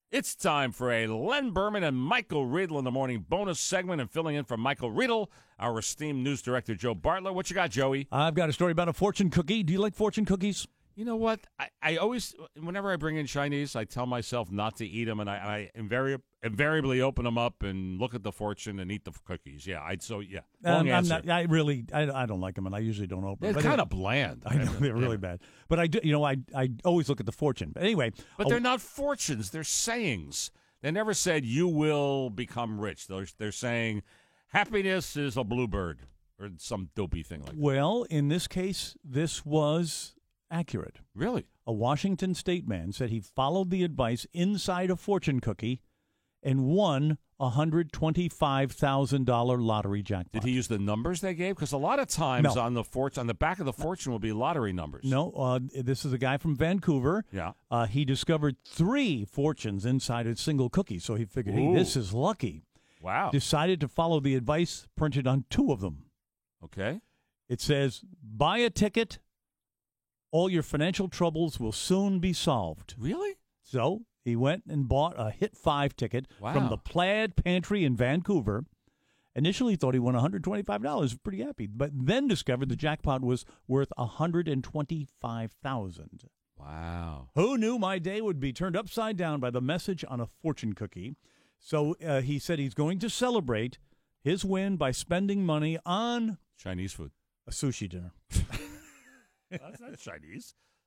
It's time for a Len Berman and Michael Riedel in the morning bonus segment, and filling in for Michael Riedel, our esteemed news director, Joe Bartlett. What you got, Joey? I've got a story about a fortune cookie. Do you like fortune cookies? You know what? I always, whenever I bring in Chinese, I tell myself not to eat them, and I invariably open them up and look at the fortune and eat the cookies. Yeah, Wrong answer. I don't like them, and I usually don't open them. They're kind of bland. I know they're really bad, but I do. I always look at the fortune. But anyway, they're not fortunes. They're sayings. They never said you will become rich. They're saying happiness is a bluebird or some dopey thing like that. Well, in this case, this was accurate. Really? A Washington state man said he followed the advice inside a fortune cookie and won a $125,000 lottery jackpot. Did he use the numbers they gave? Because a lot of times No. on the back of the fortune will be lottery numbers. No, this is a guy from Vancouver. Yeah. He discovered 3 fortunes inside a single cookie, so he figured, hey, this is lucky. Wow. Decided to follow the advice printed on 2 of them. Okay. It says, buy a ticket, all your financial troubles will soon be solved. Really? So he went and bought a Hit 5 ticket from the Plaid Pantry in Vancouver. Initially thought he won $125, pretty happy, but then discovered the jackpot was worth $125,000. Wow. Who knew my day would be turned upside down by the message on a fortune cookie? So he said he's going to celebrate his win by spending money on Chinese food. a sushi dinner. That's not Chinese.